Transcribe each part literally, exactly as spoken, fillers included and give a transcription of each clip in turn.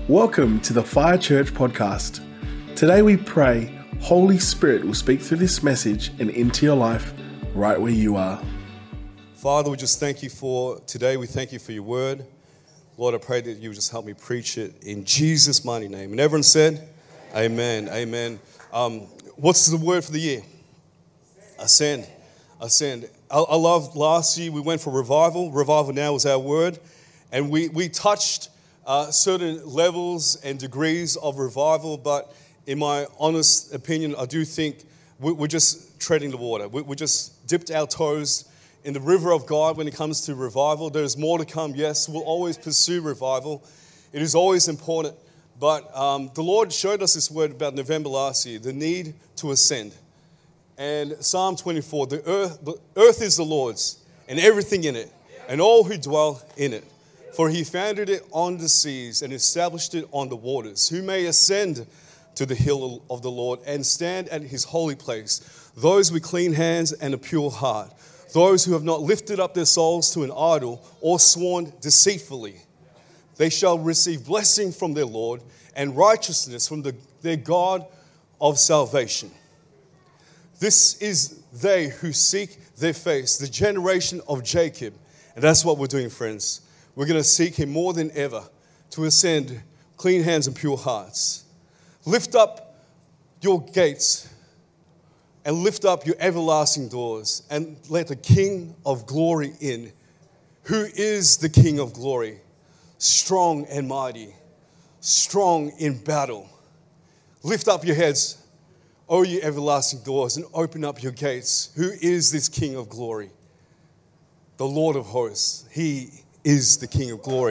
Welcome to the Fire Church podcast. Today we pray Holy Spirit will speak through this message and into your life right where you are. Father, we just thank you for today. We thank you for your word. Lord, I pray that you would just help me preach it in Jesus' mighty name. And everyone said, amen, amen. Um, what's the word for the year? Ascend. Ascend. I, I love last year we went for revival. Revival now was our word. And we, we touched uh, certain levels and degrees of revival. But in my honest opinion, I do think we, we're just treading the water. We, we just dipped our toes in the river of God when it comes to revival. There's more to come. Yes, we'll always pursue revival. It is always important. But um, the Lord showed us this word about November last year, the need to ascend. And Psalm twenty-four, the earth, the earth is the Lord's and everything in it, and all who dwell in it. For he founded it on the seas and established it on the waters. Who may ascend to the hill of the Lord and stand at his holy place? Those with clean hands and a pure heart. Those who have not lifted up their souls to an idol or sworn deceitfully. They shall receive blessing from their Lord and righteousness from the, their God of salvation. This is they who seek their face, the generation of Jacob. And that's what we're doing, friends. We're going to seek him more than ever to ascend clean hands and pure hearts. Lift up your gates and lift up your everlasting doors and let the King of glory in. Who is the King of glory? Strong and mighty, strong in battle. Lift up your heads, O ye everlasting doors, and open up your gates. Who is this King of glory? The Lord of hosts. He is the King of glory.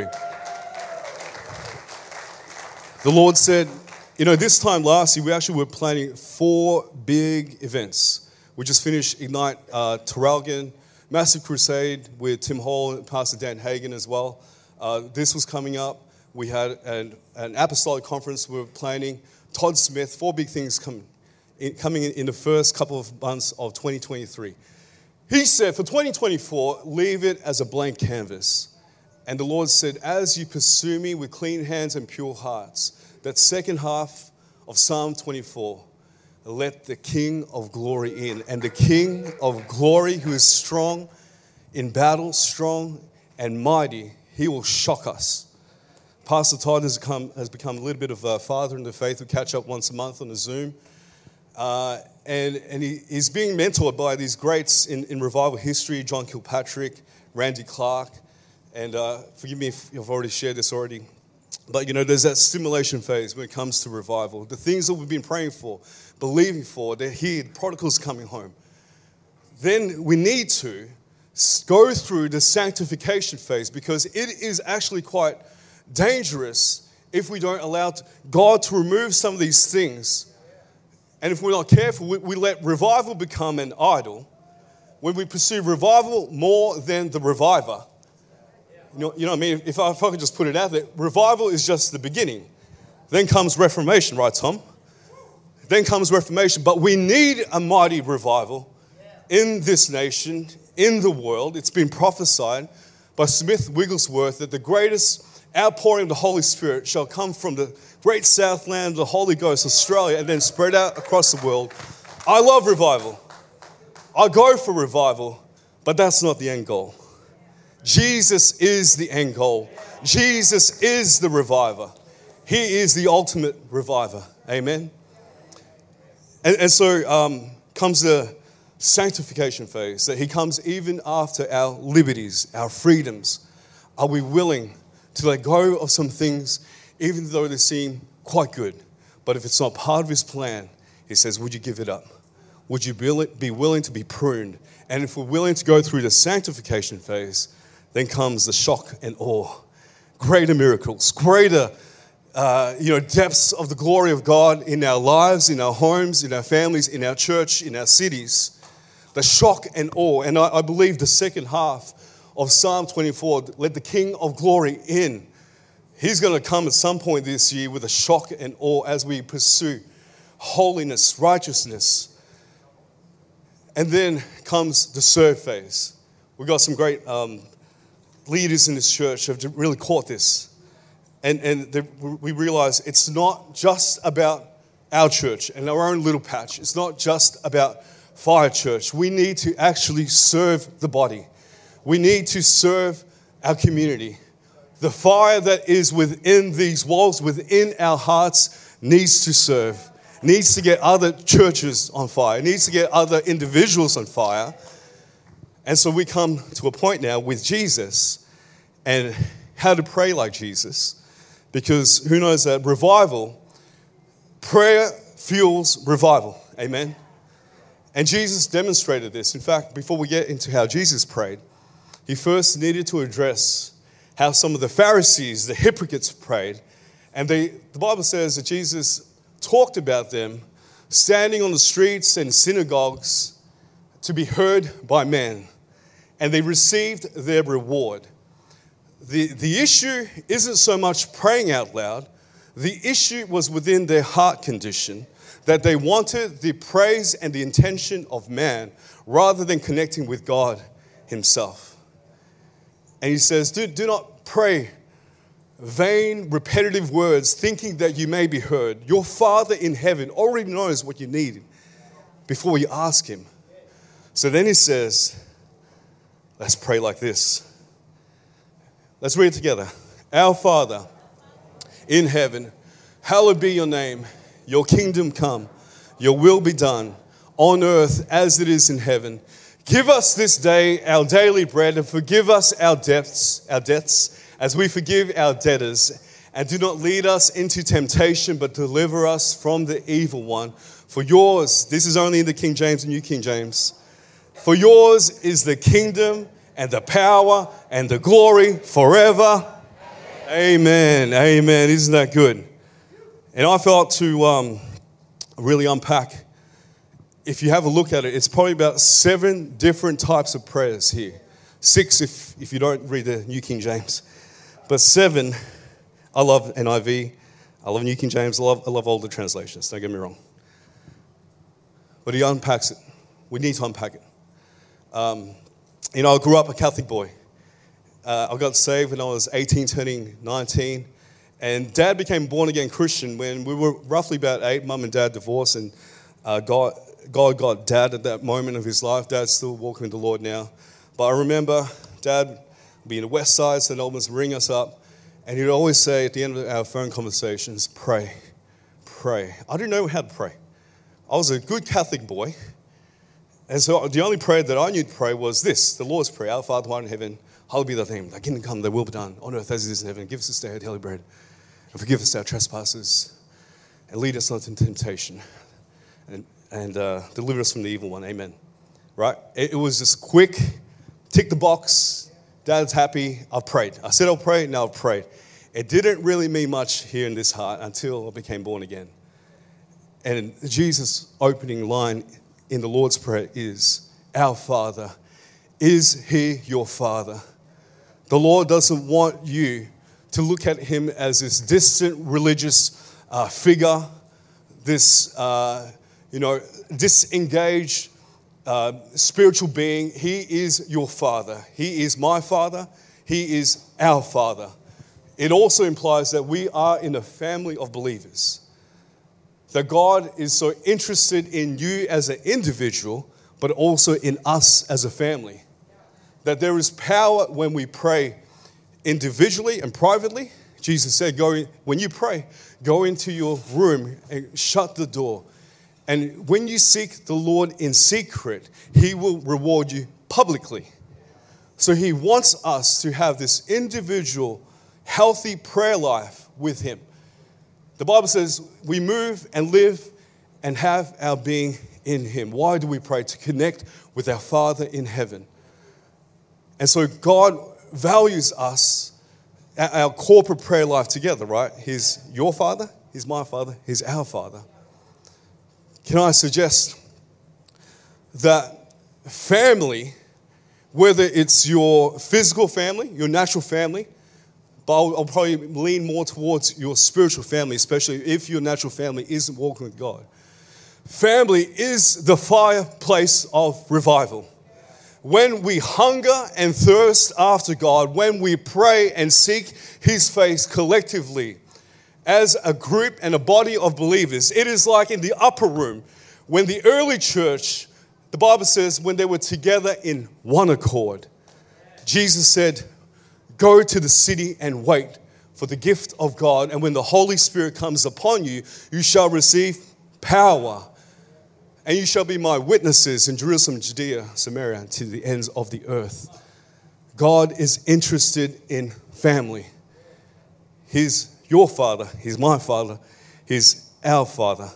The Lord said, you know, this time last year, we actually were planning four big events. We just finished Ignite uh, Traralgon, massive crusade with Tim Hall and Pastor Dan Hagen as well. Uh, this was coming up. We had an, an apostolic conference we were planning. Todd Smith, four big things coming in, coming in, in the first couple of months of twenty twenty-three. He said, for twenty twenty-four, leave it as a blank canvas. And the Lord said, as you pursue me with clean hands and pure hearts, that second half of Psalm twenty-four, let the King of glory in. And the King of glory, who is strong in battle, strong and mighty, he will shock us. Pastor Todd has become, has become a little bit of a father in the faith. We catch up once a month on a Zoom. Uh, and and he, he's being mentored by these greats in, in revival history, John Kilpatrick, Randy Clark. And uh, forgive me if I've already shared this already. But, you know, there's that stimulation phase when it comes to revival. The things that we've been praying for, believing for, they're here. The prodigal's coming home. Then we need to go through the sanctification phase because it is actually quite dangerous if we don't allow God to remove some of these things. And if we're not careful, we, we let revival become an idol. When we pursue revival more than the reviver, you know, you know what I mean? If I, if I could just put it out there, revival is just the beginning. Then comes Reformation, right, Tom? Then comes Reformation. But we need a mighty revival in this nation, in the world. It's been prophesied by Smith Wigglesworth that the greatest outpouring of the Holy Spirit shall come from the great Southland, the Holy Ghost, Australia, and then spread out across the world. I love revival. I go for revival, but that's not the end goal. Jesus is the end goal. Jesus is the reviver. He is the ultimate reviver. Amen. And, and so um, comes the sanctification phase, that he comes even after our liberties, our freedoms. Are we willing to let go of some things, even though they seem quite good? But if it's not part of his plan, he says, would you give it up? Would you be willing to be pruned? And if we're willing to go through the sanctification phase, then comes the shock and awe. Greater miracles, greater uh, you know, depths of the glory of God in our lives, in our homes, in our families, in our church, in our cities. The shock and awe. And I, I believe the second half of Psalm twenty-four, let the King of glory in. He's going to come at some point this year with a shock and awe as we pursue holiness, righteousness. And then comes the serve phase. We've got some great um, leaders in this church have really caught this. And, and the, we realize it's not just about our church and our own little patch. It's not just about Fire Church. We need to actually serve the body. We need to serve our community. The fire that is within these walls, within our hearts, needs to serve, needs to get other churches on fire, needs to get other individuals on fire. And so we come to a point now with Jesus and how to pray like Jesus. Because who knows that revival, prayer fuels revival. Amen. And Jesus demonstrated this. In fact, before we get into how Jesus prayed, he first needed to address how some of the Pharisees, the hypocrites, prayed. And they, the Bible says that Jesus talked about them standing on the streets and synagogues to be heard by men. And they received their reward. The, the issue isn't so much praying out loud. The issue was within their heart condition, that they wanted the praise and the intention of man rather than connecting with God himself. And he says, do, do not pray vain, repetitive words, thinking that you may be heard. Your Father in heaven already knows what you need before you ask him. So then he says, let's pray like this. Let's read it together. Our Father in heaven, hallowed be your name. Your kingdom come. Your will be done on earth as it is in heaven. Give us this day our daily bread, and forgive us our debts, our debts as we forgive our debtors. And do not lead us into temptation, but deliver us from the evil one. For yours, this is only in the King James and New King James. For yours is the kingdom and the power and the glory forever. Amen. Amen. Amen. Isn't that good? And I felt to um, really unpack. If you have a look at it, it's probably about seven different types of prayers here. Six if, if you don't read the New King James. But seven, I love N I V. I love New King James. I love, I love all the translations. Don't get me wrong. But he unpacks it. We need to unpack it. Um, You know, I grew up a Catholic boy. Uh, I got saved when I was eighteen, turning nineteen. And Dad became born-again Christian when we were roughly about eight. Mum and Dad divorced, and uh, God, God got Dad at that moment of his life. Dad's still walking with the Lord now. But I remember Dad being in the West Side, so he'd almost ring us up. And he'd always say at the end of our phone conversations, pray, pray. I didn't know how to pray. I was a good Catholic boy. And so the only prayer that I knew to pray was this, the Lord's Prayer. Our Father who art in heaven, hallowed be thy name. Thy kingdom come, thy will be done on earth as it is in heaven. Give us this day our daily bread. And forgive us our trespasses. And lead us not into temptation. And, and uh, deliver us from the evil one. Amen. Right? It, it was just quick, tick the box. Dad's happy. I've prayed. I said I'll pray. Now I've prayed. It didn't really mean much here in this heart until I became born again. And Jesus' opening line in the Lord's Prayer is, our Father, is he your Father? The Lord doesn't want you to look at him as this distant religious uh, figure, this, uh, you know, disengaged uh, spiritual being. He is your Father. He is my Father. He is our Father. It also implies that we are in a family of believers. That God is so interested in you as an individual, but also in us as a family. That there is power when we pray individually and privately. Jesus said, "Go in, when you pray, go into your room and shut the door. And when you seek the Lord in secret, he will reward you publicly." So he wants us to have this individual, healthy prayer life with him. The Bible says we move and live and have our being in him. Why do we pray? To connect with our Father in heaven. And so God values us, our corporate prayer life together, right? He's your Father, he's my Father, he's our Father. Can I suggest that family, whether it's your physical family, your natural family, but I'll, I'll probably lean more towards your spiritual family, especially if your natural family isn't walking with God. Family is the fireplace of revival. when we hunger and thirst after God, when we pray and seek His face collectively as a group and a body of believers, it is like in the upper room when the early church, the Bible says, when they were together in one accord, Jesus said, go to the city and wait for the gift of God. And when the Holy Spirit comes upon you, you shall receive power. And you shall be my witnesses in Jerusalem, Judea, Samaria, and to the ends of the earth. God is interested in family. He's your Father. He's my Father. He's our Father.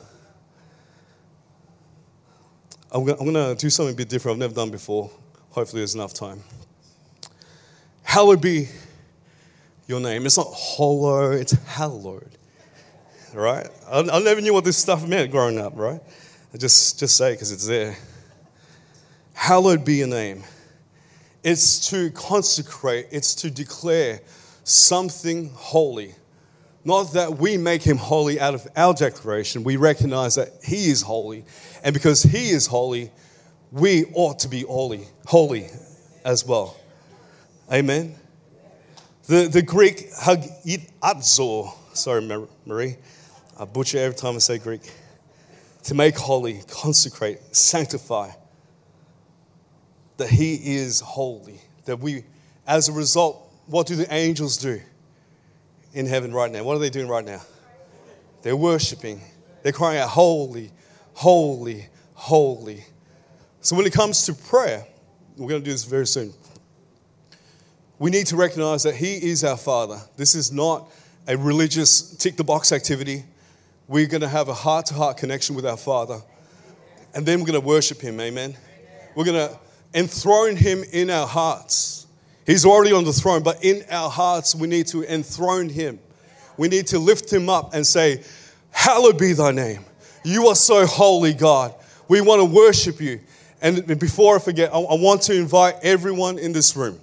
I'm going to do something a bit different I've never done before. Hopefully there's enough time. Hallowed be your name. It's not hollow, it's hallowed. Right? I, I never knew what this stuff meant growing up, right? I just, just say it because it's there. Hallowed be your name. It's to consecrate, it's to declare something holy. Not that we make Him holy out of our declaration. We recognize that He is holy. And because He is holy, we ought to be holy, holy as well. Amen. The, the Greek hagiadzo, sorry Marie, I butcher every time I say Greek. To make holy, consecrate, sanctify. That He is holy. That we, as a result, what do the angels do in heaven right now? What are they doing right now? They're worshiping. They're crying out, holy, holy, holy. So when it comes to prayer, we're going to do this very soon. We need to recognize that He is our Father. This is not a religious tick-the-box activity. We're going to have a heart-to-heart connection with our Father. And then we're going to worship Him, amen? We're going to enthrone Him in our hearts. He's already on the throne, but in our hearts we need to enthrone Him. We need to lift Him up and say, hallowed be Thy name. You are so holy, God. We want to worship You. And before I forget, I want to invite everyone in this room.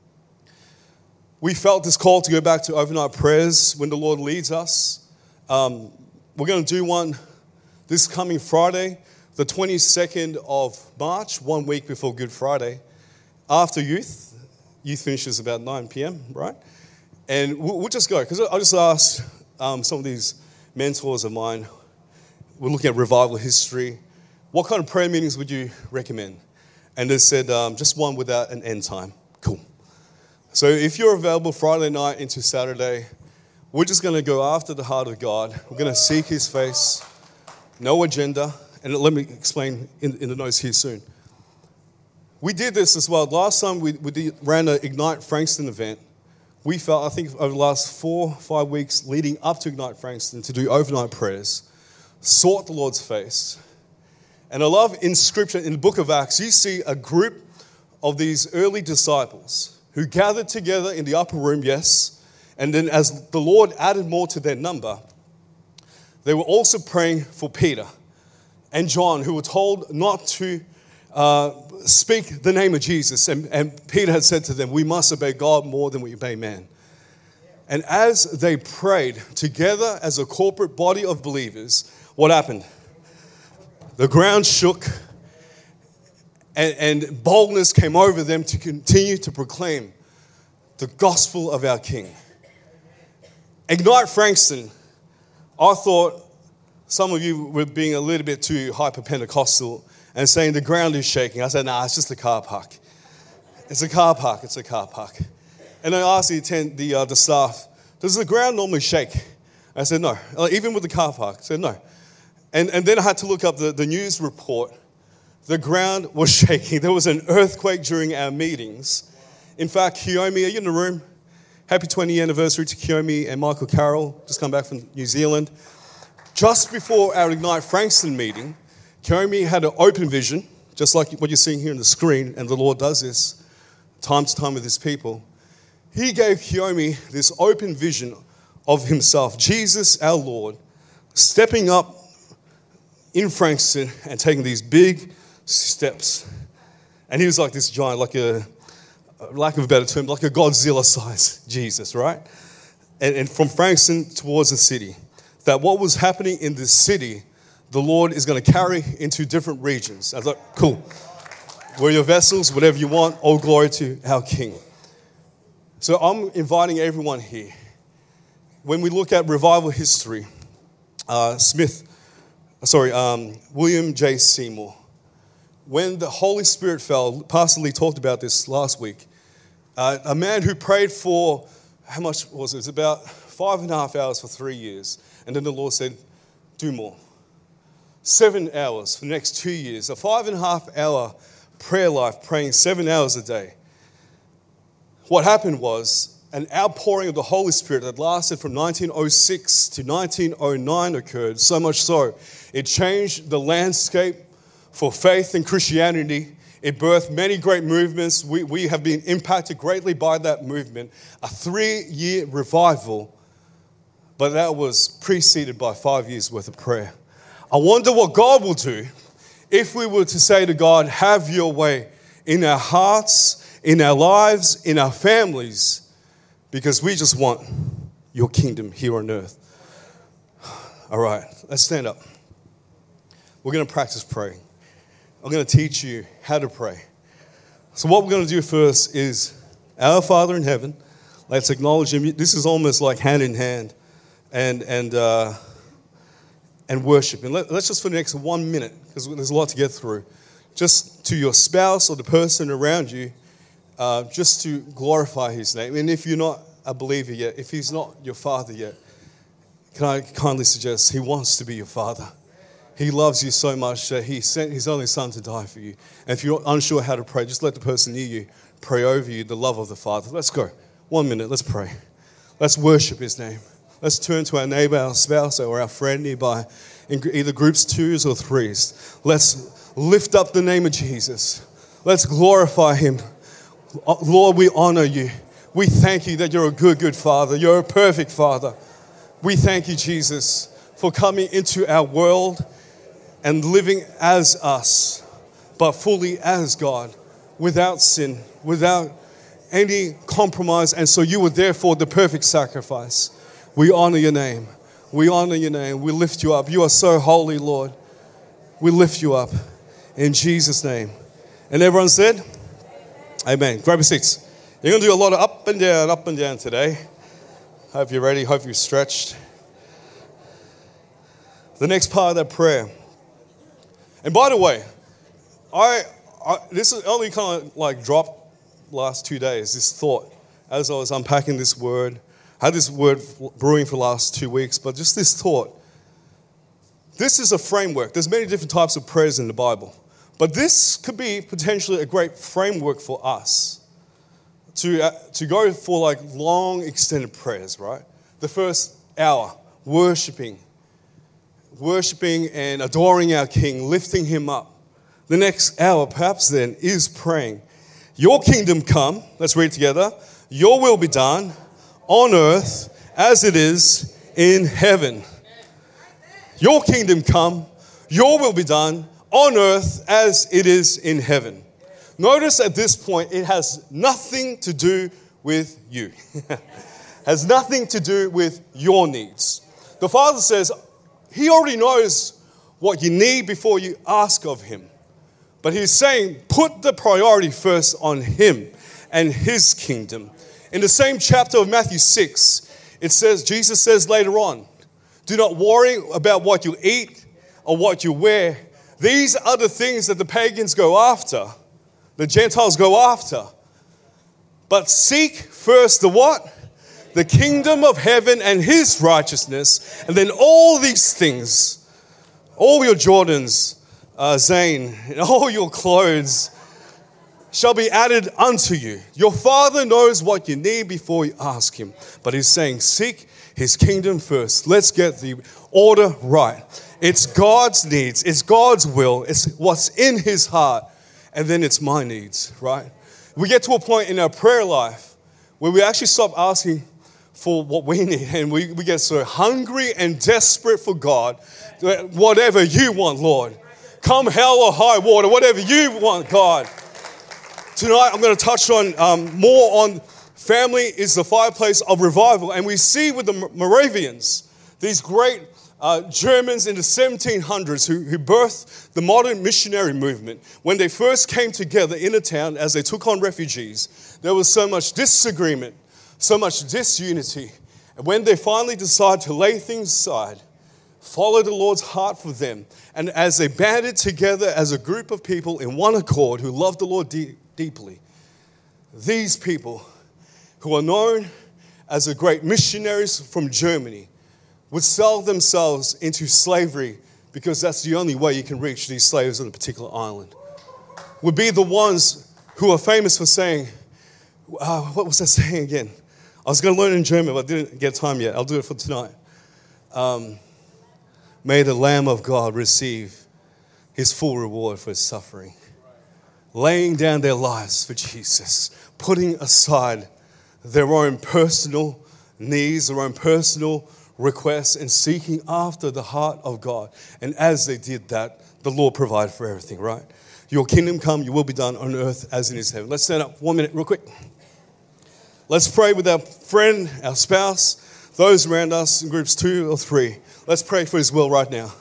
We felt this call to go back to overnight prayers when the Lord leads us. Um, we're going to do one this coming Friday, the twenty-second of March, one week before Good Friday, after youth. Youth finishes about nine p.m., right? And we'll, we'll just go, because I just asked um, some of these mentors of mine, we're looking at revival history, what kind of prayer meetings would you recommend? And they said, um, just one without an end time. Cool. So if you're available Friday night into Saturday, we're just going to go after the heart of God. We're going to seek His face, no agenda. And let me explain in, in the notes here soon. We did this as well. Last time we, we did, ran an Ignite Frankston event. We felt, I think, over the last four, five weeks leading up to Ignite Frankston to do overnight prayers, sought the Lord's face. And I love in Scripture, in the book of Acts, you see a group of these early disciples who gathered together in the upper room, yes, and then as the Lord added more to their number, they were also praying for Peter and John, who were told not to uh, speak the name of Jesus. And, and Peter had said to them, we must obey God more than we obey man. And as they prayed together as a corporate body of believers, what happened? The ground shook, and, and boldness came over them to continue to proclaim the gospel of our King. Ignite Frankston, I thought some of you were being a little bit too hyper-Pentecostal and saying the ground is shaking. I said, nah, it's just a car park. It's a car park, it's a car park. And I asked the, attend, the, uh, the staff, does the ground normally shake? I said, no. Even with the car park? I said, no. And, and then I had to look up the, the news report. The ground was shaking. There was an earthquake during our meetings. In fact, Kiyomi, are you in the room? Happy twentieth anniversary to Kiyomi and Michael Carroll, just come back from New Zealand. Just before our Ignite Frankston meeting, Kiyomi had an open vision, just like what you're seeing here on the screen, and the Lord does this time to time with His people. He gave Kiyomi this open vision of Himself, Jesus, our Lord, stepping up in Frankston and taking these big steps. And He was like this giant, like a, lack of a better term, like a Godzilla-sized Jesus, right? And, and from Frankston towards the city. That what was happening in this city, the Lord is going to carry into different regions. I was like, cool. We're your vessels, whatever you want. All glory to our King. So I'm inviting everyone here. When we look at revival history, uh, Smith, sorry, um, William J. Seymour, when the Holy Spirit fell, Pastor Lee talked about this last week, uh, a man who prayed for, how much was it? It was about five and a half hours for three years. And then the Lord said, do more. Seven hours for the next two years. A five and a half hour prayer life, praying seven hours a day. What happened was an outpouring of the Holy Spirit that lasted from nineteen oh six to nineteen oh nine occurred, so much so it changed the landscape for faith and Christianity. It birthed many great movements. We, we have been impacted greatly by that movement. A three-year revival, but that was preceded by five years worth of prayer. I wonder what God will do if we were to say to God, have your way in our hearts, in our lives, in our families, because we just want your kingdom here on earth. All right, let's stand up. We're going to practice praying. I'm going to teach you how to pray. So what we're going to do first is, our Father in heaven, let's acknowledge him. This is almost like hand in hand and and uh, and worship. And let, let's just for the next one minute, because there's a lot to get through, just to your spouse or the person around you, uh, just to glorify his name. And if you're not a believer yet, if he's not your father yet, can I kindly suggest he wants to be your father. He loves you so much that he sent his only son to die for you. And if you're unsure how to pray, just let the person near you pray over you the love of the Father. Let's go. One minute, let's pray. Let's worship his name. Let's turn to our neighbor, our spouse, or our friend nearby, in either groups twos or threes. Let's lift up the name of Jesus. Let's glorify him. Lord, we honor you. We thank you that you're a good, good Father. You're a perfect Father. We thank you, Jesus, for coming into our world and living as us, but fully as God, without sin, without any compromise. And so you were therefore the perfect sacrifice. We honor your name. We honor your name. We lift you up. You are so holy, Lord. We lift you up in Jesus' name. And everyone said, amen. Grab your seats. You're going to do a lot of up and down, up and down today. Hope you're ready. Hope you're stretched. The next part of that prayer. And by the way, I, I this is only kind of like dropped last two days, this thought, as I was unpacking this word. I had this word brewing for the last two weeks, but just this thought. This is a framework. There's many different types of prayers in the Bible. But this could be potentially a great framework for us to, uh, to go for like long extended prayers, right? The first hour, worshiping. Worshipping and adoring our King, lifting him up. The next hour, perhaps then, is praying. Your kingdom come, let's read together. Your will be done on earth as it is in heaven. Your kingdom come, your will be done on earth as it is in heaven. Notice at this point, it has nothing to do with you. Has nothing to do with your needs. The Father says, he already knows what you need before you ask of him. But he's saying, put the priority first on him and his kingdom. In the same chapter of Matthew six, it says, Jesus says later on, do not worry about what you eat or what you wear. These are the things that the pagans go after, the Gentiles go after. But seek first the what? The kingdom of heaven and his righteousness, and then all these things, all your Jordans, uh, Zane, and all your clothes shall be added unto you. Your Father knows what you need before you ask him. But he's saying, seek his kingdom first. Let's get the order right. It's God's needs. It's God's will. It's what's in his heart. And then it's my needs, right? We get to a point in our prayer life where we actually stop asking for what we need. And we, we get so hungry and desperate for God. Whatever you want, Lord. Come hell or high water, whatever you want, God. Tonight I'm going to touch on um, more on family is the fireplace of revival. And we see with the Moravians, these great uh, Germans in the seventeen hundreds who, who birthed the modern missionary movement. When they first came together in a town as they took on refugees, there was so much disagreement, so much disunity. And when they finally decided to lay things aside, follow the Lord's heart for them, and as they banded together as a group of people in one accord who loved the Lord de- deeply, these people who are known as the great missionaries from Germany would sell themselves into slavery because that's the only way you can reach these slaves on a particular island. Would be the ones who are famous for saying, uh, what was that saying again? I was going to learn in German, but I didn't get time yet. I'll do it for tonight. Um, May the Lamb of God receive his full reward for his suffering. Laying down their lives for Jesus, putting aside their own personal needs, their own personal requests, and seeking after the heart of God. And as they did that, the Lord provided for everything, right? Your kingdom come, your will be done on earth as it is in heaven. Let's stand up one minute real quick. Let's pray with our friend, our spouse, those around us in groups two or three. Let's pray for his will right now.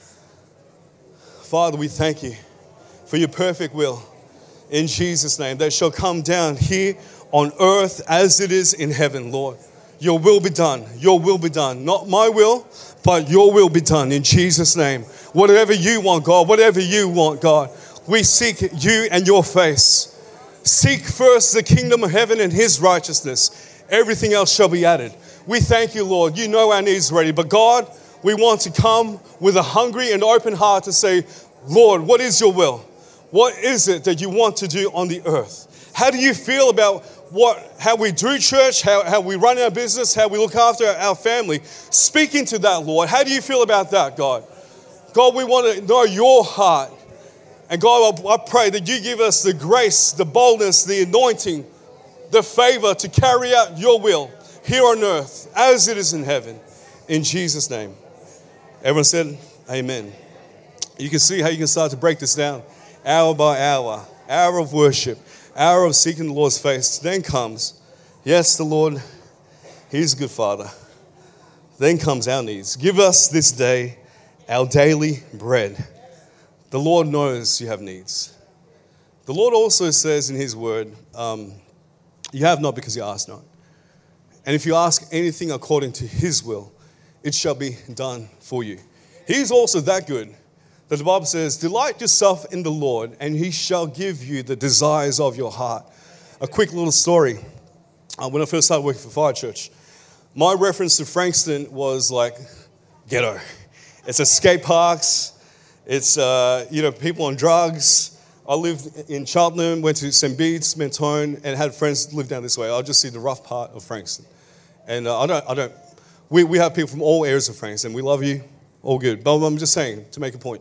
Father, we thank you for your perfect will in Jesus' name that shall come down here on earth as it is in heaven, Lord. Your will be done. Your will be done. Not my will, but your will be done in Jesus' name. Whatever you want, God, whatever you want, God, we seek you and your face. Seek first the kingdom of heaven and his righteousness. Everything else shall be added. We thank you, Lord. You know our needs already. But God, we want to come with a hungry and open heart to say, Lord, what is your will? What is it that you want to do on the earth? How do you feel about what, how we do church, how, how we run our business, how we look after our family? Speak into that, Lord. How do you feel about that, God? God, we want to know your heart. And God, I pray that you give us the grace, the boldness, the anointing, the favor to carry out your will here on earth as it is in heaven. In Jesus' name. Everyone said, amen. You can see how you can start to break this down hour by hour, hour of worship, hour of seeking the Lord's face. Then comes, yes, the Lord, he's a good Father. Then comes our needs. Give us this day our daily bread. The Lord knows you have needs. The Lord also says in his word, um, you have not because you ask not. And if you ask anything according to his will, it shall be done for you. He's also that good that the Bible says, delight yourself in the Lord and he shall give you the desires of your heart. A quick little story. Uh, when I first started working for Fire Church, my reference to Frankston was like ghetto. It's escape parks. It's, uh, you know, people on drugs. I lived in Cheltenham, went to Saint Bede's, Mentone, and had friends live down this way. I'll just see the rough part of Frankston. And uh, I don't, I don't, we, we have people from all areas of Frankston. We love you, all good. But I'm just saying, to make a point.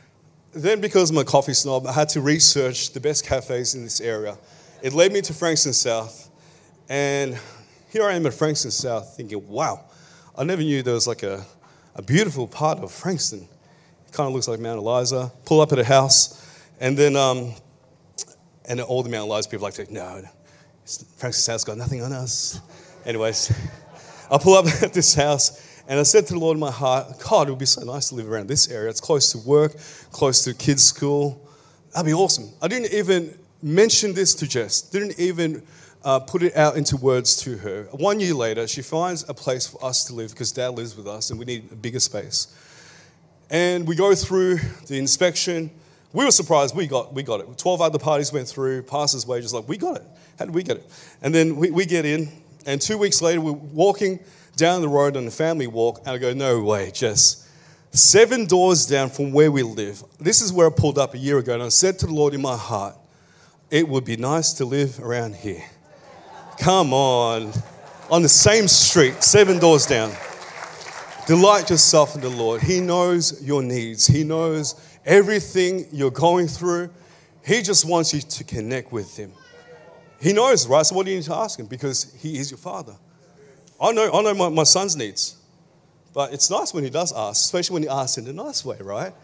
Then because I'm a coffee snob, I had to research the best cafes in this area. It led me to Frankston South. And here I am at Frankston South thinking, wow, I never knew there was like a, a beautiful part of Frankston. It kind of looks like Mount Eliza. Pull up at a house. And then, um, and all the Mount Eliza people like to, no, Frankston South's got nothing on us. Anyways, I pull up at this house. And I said to the Lord in my heart, God, it would be so nice to live around this area. It's close to work, close to kids' school. That'd be awesome. I didn't even mention this to Jess. Didn't even uh, put it out into words to her. One year later, she finds a place for us to live because Dad lives with us and we need a bigger space. And we go through the inspection. We were surprised. We got we got it. twelve other parties went through. Pastor's wages, like, we got it. How did we get it? And then we, we get in. And two weeks later, we're walking down the road on a family walk, and I go, no way, Jess. Seven doors down from where we live. This is where I pulled up a year ago, and I said to the Lord in my heart, it would be nice to live around here. Come on. On the same street, seven doors down. Delight yourself in the Lord. He knows your needs. He knows everything you're going through. He just wants you to connect with him. He knows, right? So what do you need to ask him? Because he is your Father. I know, I know my, my son's needs, but it's nice when he does ask, especially when he asks in a nice way, right?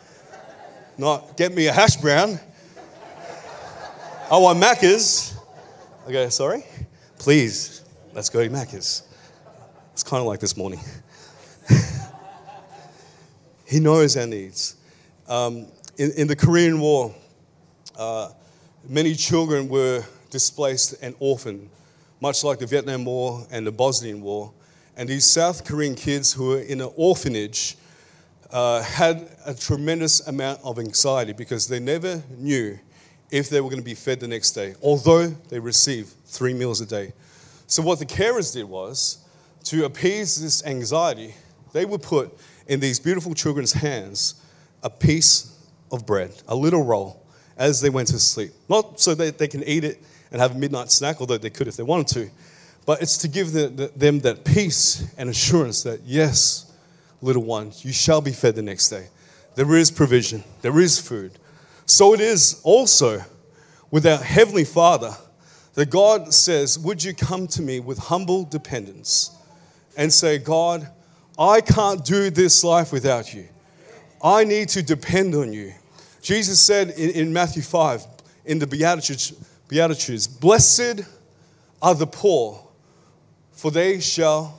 Not, get me a hash brown. I want Macca's. I go, sorry? Please, let's go to Macca's. It's kind of like this morning. He knows our needs. Um, in, in the Korean War, uh, many children were displaced and orphaned, much like the Vietnam War and the Bosnian War. And these South Korean kids who were in an orphanage uh, had a tremendous amount of anxiety because they never knew if they were going to be fed the next day, although they received three meals a day. So what the carers did was, to appease this anxiety, they would put in these beautiful children's hands a piece of bread, a little roll, as they went to sleep. Not so that they can eat it and have a midnight snack, although they could if they wanted to, but it's to give the, the, them that peace and assurance that, yes, little one, you shall be fed the next day. There is provision. There is food. So it is also with our Heavenly Father that God says, would you come to me with humble dependence and say, God, I can't do this life without you. I need to depend on you. Jesus said in, in Matthew five, in the Beatitudes, Beatitudes, blessed are the poor, for they shall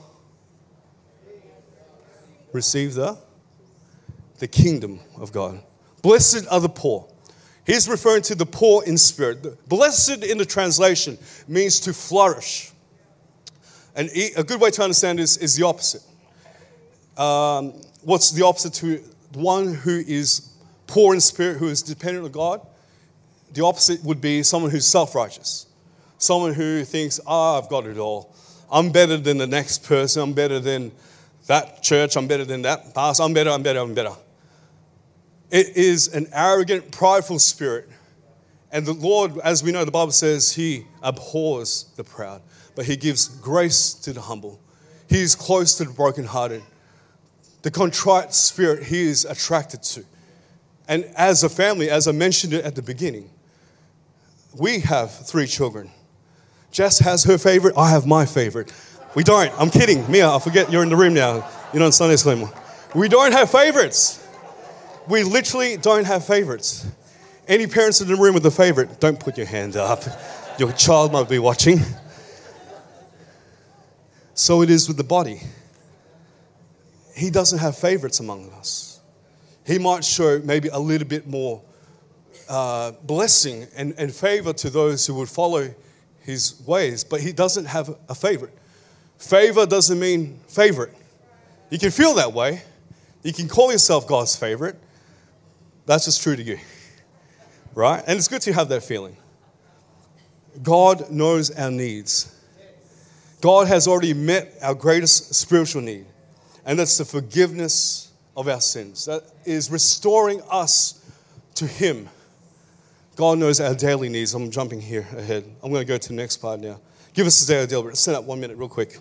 receive the, the kingdom of God. Blessed are the poor. He's referring to the poor in spirit. Blessed in the translation means to flourish. And a good way to understand this is the opposite. Um, what's the opposite to one who is poor in spirit, who is dependent on God? The opposite would be someone who's self-righteous. Someone who thinks, ah, oh, I've got it all. I'm better than the next person. I'm better than that church. I'm better than that pastor. I'm better, I'm better, I'm better. It is an arrogant, prideful spirit. And the Lord, as we know, the Bible says he abhors the proud, but he gives grace to the humble. He is close to the brokenhearted. The contrite spirit he is attracted to. And as a family, as I mentioned it at the beginning, we have three children. Jess has her favorite. I have my favorite. We don't. I'm kidding. Mia, I forget you're in the room now. You're not in Sunday school anymore. We don't have favorites. We literally don't have favorites. Any parents in the room with a favorite, don't put your hand up. Your child might be watching. So it is with the body. He doesn't have favorites among us. He might show maybe a little bit more uh, blessing and, and favor to those who would follow his ways, but he doesn't have a favorite. Favor doesn't mean favorite. You can feel that way. You can call yourself God's favorite. That's just true to you, right? And it's good to have that feeling. God knows our needs. God has already met our greatest spiritual need, and that's the forgiveness of our sins. That is restoring us to him. God knows our daily needs. I'm jumping here ahead. I'm going to go to the next part now. Give us a daily deal, but stand up one minute real quick.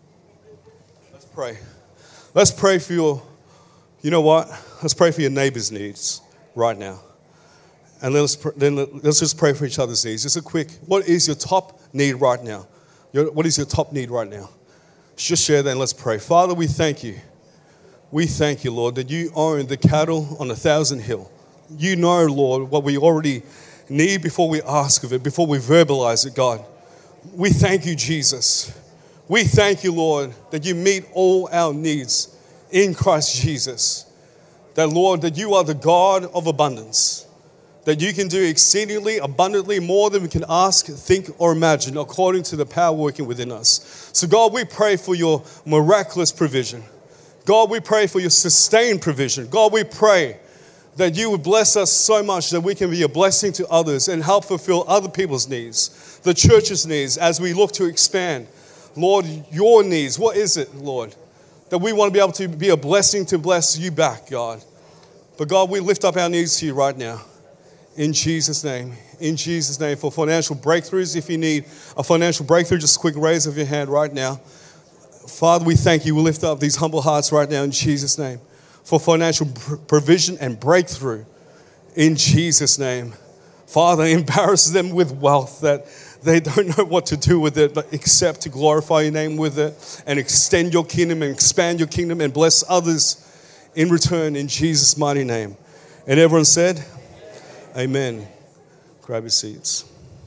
Let's pray. Let's pray for your, you know what? Let's pray for your neighbor's needs right now. And let's, then let's just pray for each other's needs. Just a quick, what is your top need right now? Your, what is your top need right now? Just share that and let's pray. Father, we thank you. We thank you, Lord, that you own the cattle on a thousand hill. You know, Lord, what we already need before we ask of it, before we verbalize it, God. We thank you, Jesus. We thank you, Lord, that you meet all our needs in Christ Jesus. That, Lord, that you are the God of abundance. That you can do exceedingly abundantly more than we can ask, think, or imagine according to the power working within us. So, God, we pray for your miraculous provision. God, we pray for your sustained provision. God, we pray that you would bless us so much that we can be a blessing to others and help fulfill other people's needs, the church's needs, as we look to expand. Lord, your needs, what is it, Lord? That we want to be able to be a blessing to bless you back, God. But God, we lift up our needs to you right now. In Jesus' name. In Jesus' name. For financial breakthroughs, if you need a financial breakthrough, just a quick raise of your hand right now. Father, we thank you. We lift up these humble hearts right now in Jesus' name. For financial provision and breakthrough in Jesus' name. Father, embarrass them with wealth that they don't know what to do with it, but except to glorify your name with it and extend your kingdom and expand your kingdom and bless others in return in Jesus' mighty name. And everyone said, amen. Grab your seats.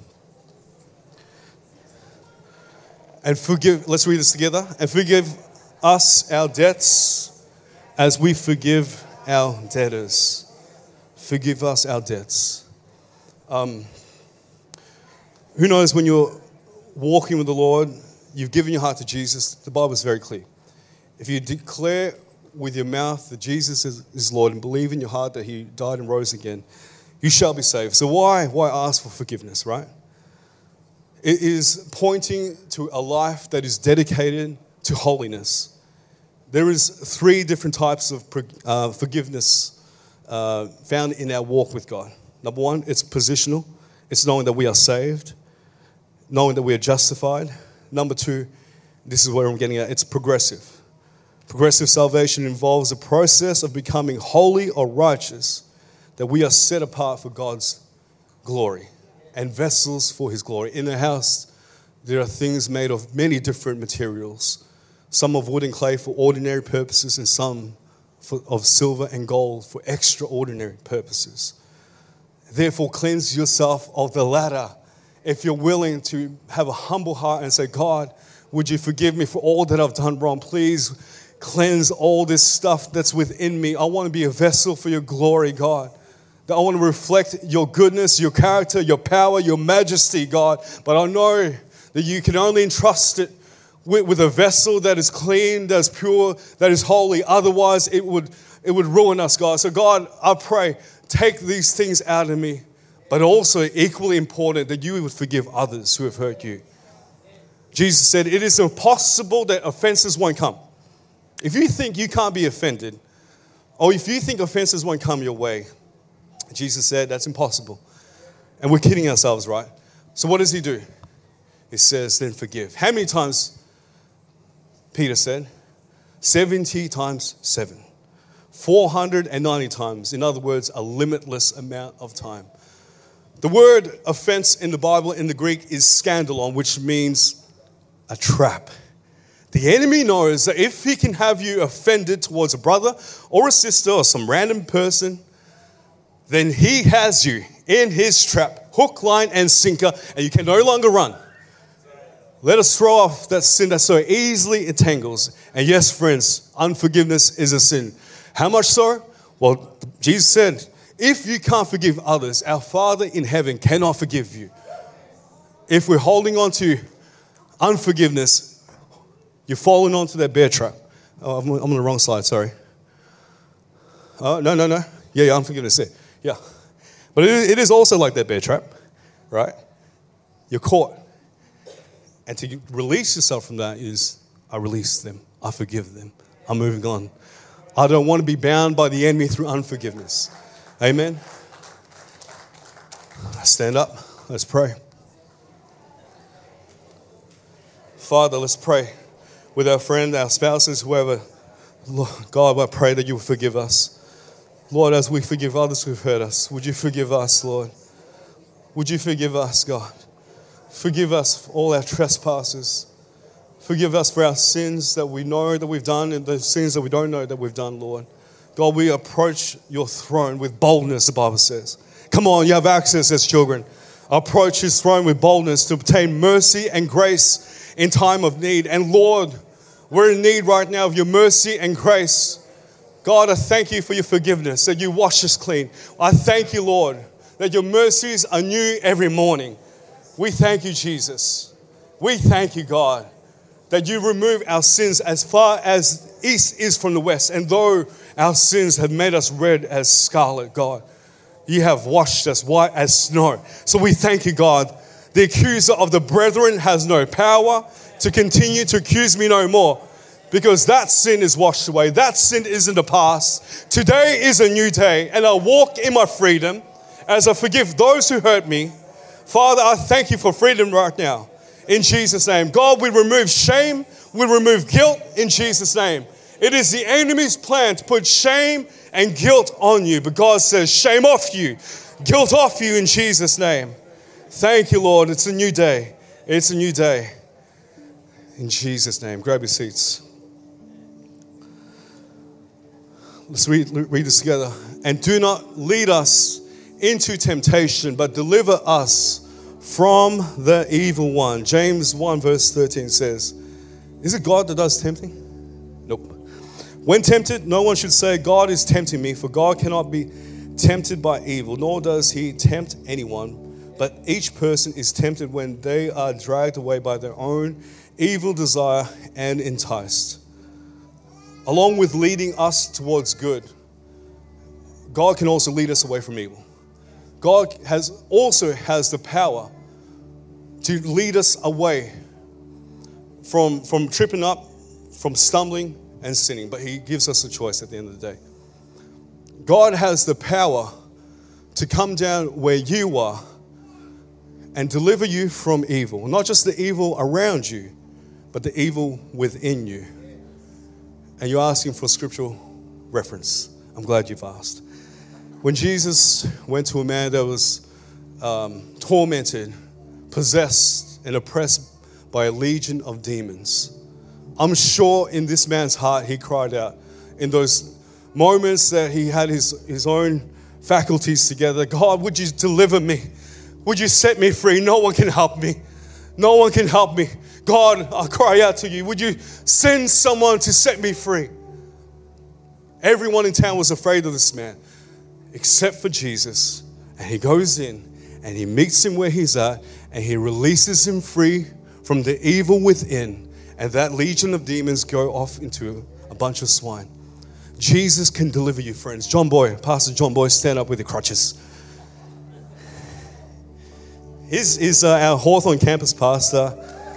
And forgive, let's read this together. And forgive us our debts as we forgive our debtors. Forgive us our debts. Um, who knows, when you're walking with the Lord, you've given your heart to Jesus, the Bible is very clear. If you declare with your mouth that Jesus is, is Lord and believe in your heart that he died and rose again, you shall be saved. So why, why ask for forgiveness, right? It is pointing to a life that is dedicated to holiness. There is three different types of uh, forgiveness uh, found in our walk with God. Number one, it's positional. It's knowing that we are saved, knowing that we are justified. Number two, this is where I'm getting at, it's progressive. Progressive salvation involves a process of becoming holy or righteous, that we are set apart for God's glory and vessels for his glory. In a house, there are things made of many different materials, some of wood and clay for ordinary purposes and some for, of silver and gold for extraordinary purposes. Therefore, cleanse yourself of the latter. If you're willing to have a humble heart and say, God, would you forgive me for all that I've done wrong? Please cleanse all this stuff that's within me. I want to be a vessel for your glory, God. That I want to reflect your goodness, your character, your power, your majesty, God. But I know that you can only entrust it with, with a vessel that is clean, that is pure, that is holy. Otherwise, it would, it would ruin us, God. So God, I pray, take these things out of me. But also equally important that you would forgive others who have hurt you. Jesus said, it is impossible that offenses won't come. If you think you can't be offended, or if you think offenses won't come your way, Jesus said that's impossible. And we're kidding ourselves, right? So what does he do? He says, then forgive. How many times? Peter said, seventy times seven. four hundred ninety times. In other words, a limitless amount of time. The word offense in the Bible in the Greek is scandalon, which means a trap. The enemy knows that if he can have you offended towards a brother or a sister or some random person, then he has you in his trap, hook, line, and sinker, and you can no longer run. Let us throw off that sin that so easily entangles. And yes, friends, unforgiveness is a sin. How much so? Well, Jesus said, if you can't forgive others, our Father in heaven cannot forgive you. If we're holding on to unforgiveness, you're falling onto that bear trap. Oh, I'm on the wrong slide, sorry. Oh, no, no, no. Yeah, yeah, unforgiveness there. Yeah. But it is also like that bear trap, right? You're caught. And to release yourself from that is, I release them. I forgive them. I'm moving on. I don't want to be bound by the enemy through unforgiveness. Amen. Stand up. Let's pray. Father, let's pray with our friend, our spouses, whoever. Lord, God, I pray that you will forgive us. Lord, as we forgive others who've hurt us, would you forgive us, Lord? Would you forgive us, God? Forgive us for all our trespasses. Forgive us for our sins that we know that we've done and the sins that we don't know that we've done, Lord. God, we approach your throne with boldness, the Bible says. Come on, you have access as children. Approach his throne with boldness to obtain mercy and grace in time of need. And Lord, we're in need right now of your mercy and grace. God, I thank you for your forgiveness, that you wash us clean. I thank you, Lord, that your mercies are new every morning. We thank you, Jesus. We thank you, God, that you remove our sins as far as east is from the west. And though our sins have made us red as scarlet, God, you have washed us white as snow. So we thank you, God. The accuser of the brethren has no power to continue to accuse me no more, because that sin is washed away. That sin is in the past. Today is a new day, and I walk in my freedom as I forgive those who hurt me. Father, I thank you for freedom right now. In Jesus' name. God, we remove shame. We remove guilt in Jesus' name. It is the enemy's plan to put shame and guilt on you. But God says, shame off you. Guilt off you in Jesus' name. Thank you, Lord. It's a new day. It's a new day. In Jesus' name. Grab your seats. Let's read, read this together. And do not lead us into temptation, but deliver us from the evil one. James one verse thirteen says, is it God that does tempting? Nope. When tempted, no one should say, God is tempting me, for God cannot be tempted by evil, nor does he tempt anyone. But each person is tempted when they are dragged away by their own evil desire and enticed. Along with leading us towards good, God can also lead us away from evil. God has also has the power to lead us away from, from tripping up, from stumbling and sinning. But he gives us a choice at the end of the day. God has the power to come down where you are and deliver you from evil. Not just the evil around you, but the evil within you. And you're asking for scriptural reference. I'm glad you've asked. When Jesus went to a man that was um, tormented, possessed, and oppressed by a legion of demons, I'm sure in this man's heart he cried out in those moments that he had his, his own faculties together. God, would you deliver me? Would you set me free? No one can help me. No one can help me. God, I cry out to you. Would you send someone to set me free? Everyone in town was afraid of this man, except for Jesus. And he goes in and he meets him where he's at, and he releases him free from the evil within. And that legion of demons go off into a bunch of swine. Jesus can deliver you, friends. John Boy, Pastor John Boy, stand up with your crutches. He's, he's uh, our Hawthorne campus pastor.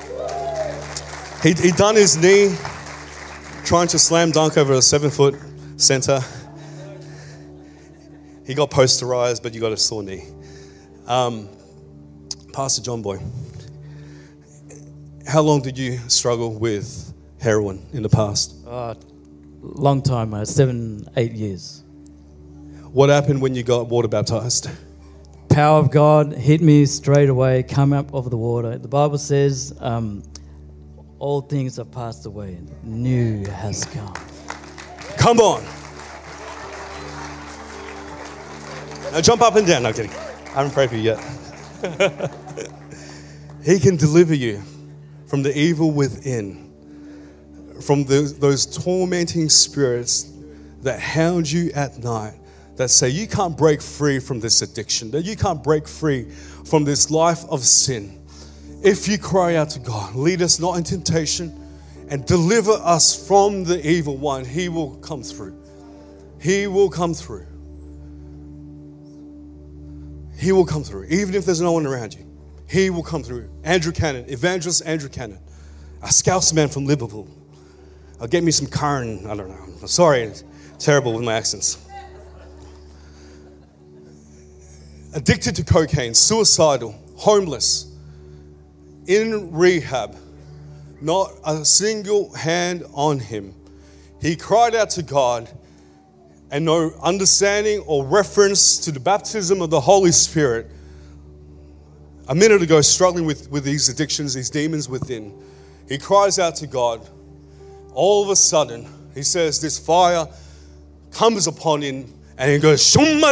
He he done his knee trying to slam dunk over a seven-foot center. He got posterized, but you got a sore knee. Um, Pastor John Boy, how long did you struggle with heroin in the past? Uh, long time, uh, seven, eight years. What happened when you got water baptized? Power of God hit me straight away, come up off the water. The Bible says, um, all things have passed away, new has come. Come on. Now jump up and down. No, kidding. I haven't prayed for you yet. He can deliver you from the evil within, from the, those tormenting spirits that hound you at night, that say you can't break free from this addiction, that you can't break free from this life of sin. If you cry out to God, lead us not in temptation and deliver us from the evil one, he will come through. He will come through. He will come through. Even if there's no one around you, he will come through. Andrew Cannon, evangelist Andrew Cannon, a Scouse man from Liverpool. I'll get me some Karen, I don't know. I'm sorry, terrible with my accents. Addicted to cocaine, suicidal, homeless, in rehab, not a single hand on him. He cried out to God, and no understanding or reference to the baptism of the Holy Spirit. A minute ago, struggling with, with these addictions, these demons within, he cries out to God. All of a sudden, he says, this fire comes upon him, and he goes,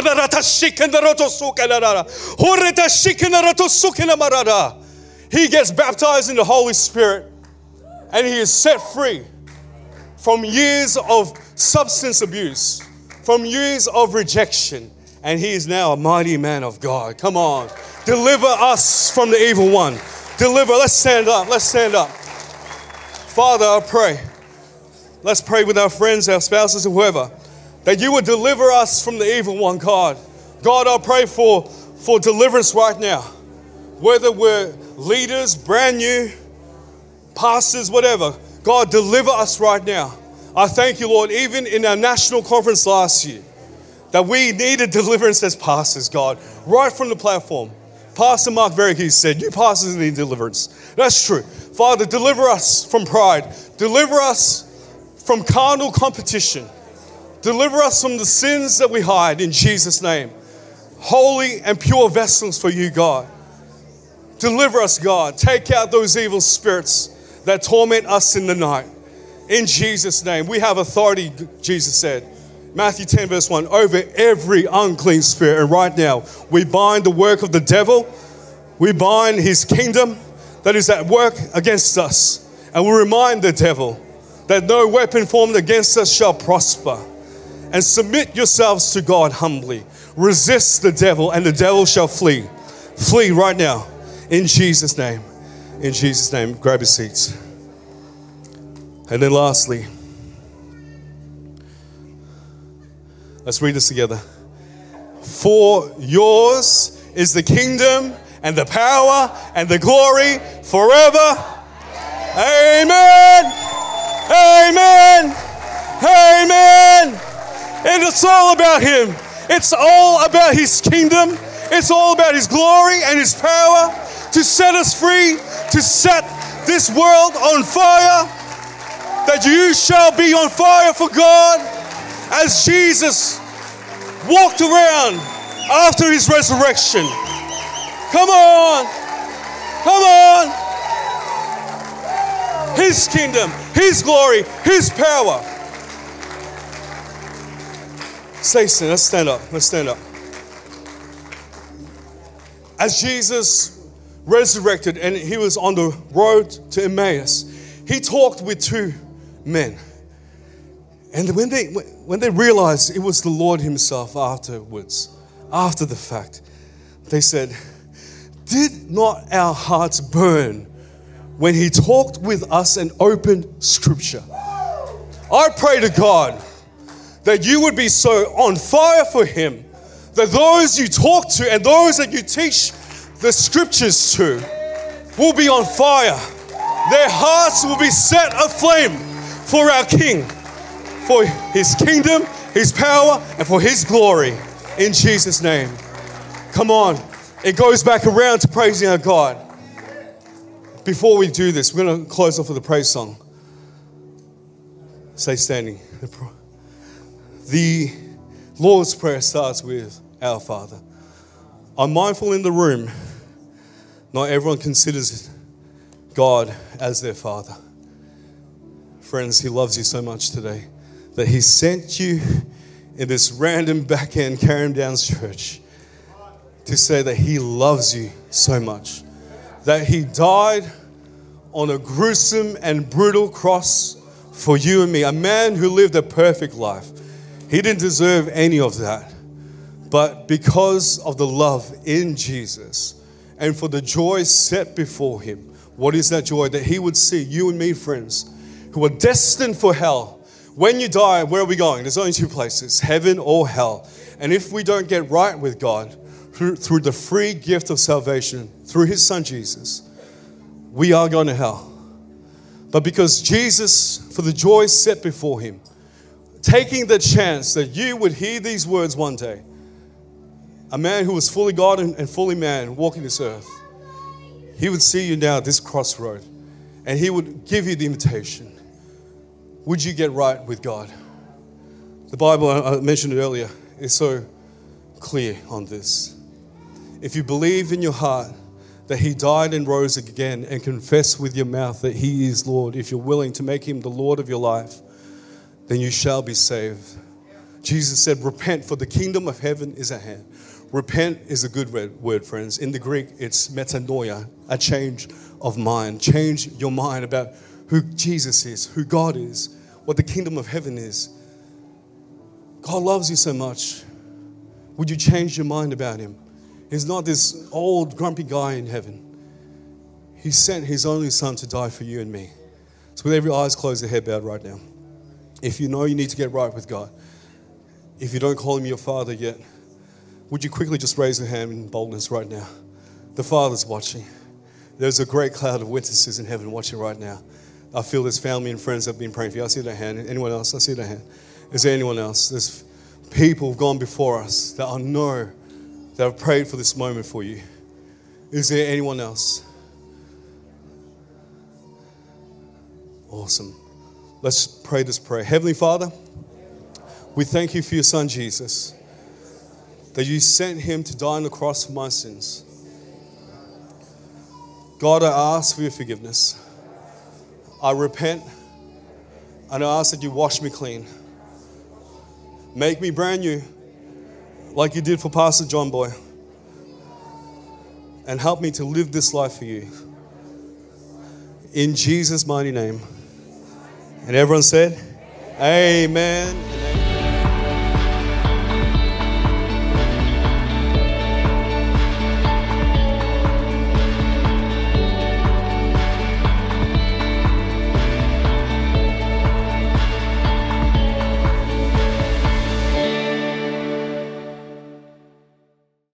he gets baptized in the Holy Spirit, and he is set free from years of substance abuse, from years of rejection, and he is now a mighty man of God. Come on, deliver us from the evil one. Deliver, let's stand up, let's stand up. Father, I pray, let's pray with our friends, our spouses, and whoever, that you would deliver us from the evil one, God. God, I pray for, for deliverance right now. Whether we're leaders, brand new, pastors, whatever, God, deliver us right now. I thank you, Lord, even in our national conference last year, that we needed deliverance as pastors, God, right from the platform. Pastor Mark Verity said, you pastors need deliverance. That's true. Father, deliver us from pride. Deliver us from carnal competition. Deliver us from the sins that we hide in Jesus' name. Holy and pure vessels for you, God. Deliver us, God. Take out those evil spirits that torment us in the night. In Jesus' name. We have authority, Jesus said. Matthew ten verse one, over every unclean spirit. And right now, we bind the work of the devil. We bind his kingdom that is at work against us. And we remind the devil that no weapon formed against us shall prosper. And submit yourselves to God humbly. Resist the devil, and the devil shall flee. Flee right now. In Jesus' name. In Jesus' name. Grab your seats. And then lastly, let's read this together. For yours is the kingdom and the power and the glory forever. Amen. Amen. Amen. And it's all about Him. It's all about His kingdom. It's all about His glory and His power to set us free, to set this world on fire, that you shall be on fire for God as Jesus walked around after His resurrection. Come on. Come on. His kingdom, His glory, His power. Stay still. Let's stand up. Let's stand up. As Jesus resurrected and He was on the road to Emmaus, He talked with two men. And when they when they realized it was the Lord Himself afterwards, after the fact, they said, "Did not our hearts burn when He talked with us and opened Scripture?" I pray to God that you would be so on fire for Him, that those you talk to and those that you teach the Scriptures to will be on fire. Their hearts will be set aflame for our King, for His kingdom, His power, and for His glory. In Jesus' name. Come on. It goes back around to praising our God. Before we do this, we're going to close off with a praise song. Stay standing. The Lord's Prayer starts with Our Father. I'm mindful in the room, not everyone considers God as their Father. Friends, He loves you so much today that He sent you in this random back-end Carrum Downs church to say that He loves you so much, that He died on a gruesome and brutal cross for you and me, a man who lived a perfect life. He didn't deserve any of that. But because of the love in Jesus and for the joy set before Him, what is that joy? That He would see you and me, friends, who are destined for hell. When you die, where are we going? There's only two places, heaven or hell. And if we don't get right with God through, through the free gift of salvation, through His Son Jesus, we are going to hell. But because Jesus, for the joy set before Him, taking the chance that you would hear these words one day, a man who was fully God and fully man walking this earth, He would see you now at this crossroad and He would give you the invitation. Would you get right with God? The Bible, I mentioned it earlier, is so clear on this. If you believe in your heart that He died and rose again and confess with your mouth that He is Lord, if you're willing to make Him the Lord of your life, then you shall be saved. Jesus said, repent, for the kingdom of heaven is at hand. Repent is a good word, friends. In the Greek, it's metanoia, a change of mind. Change your mind about who Jesus is, who God is, what the kingdom of heaven is. God loves you so much. Would you change your mind about Him? He's not this old grumpy guy in heaven. He sent His only Son to die for you and me. So with every eyes closed, your head bowed right now. If you know you need to get right with God, if you don't call Him your Father yet, would you quickly just raise your hand in boldness right now? The Father's watching. There's a great cloud of witnesses in heaven watching right now. I feel there's family and friends that have been praying for you. I see their hand. Anyone else? I see their hand. Is there anyone else? There's people who've gone before us that I know that have prayed for this moment for you. Is there anyone else? Awesome. Let's pray this prayer. Heavenly Father, we thank You for Your Son Jesus, that You sent Him to die on the cross for my sins. God, I ask for Your forgiveness. I repent and I ask that You wash me clean. Make me brand new like You did for Pastor John Boy. And help me to live this life for You. In Jesus' mighty name. And everyone said, Amen.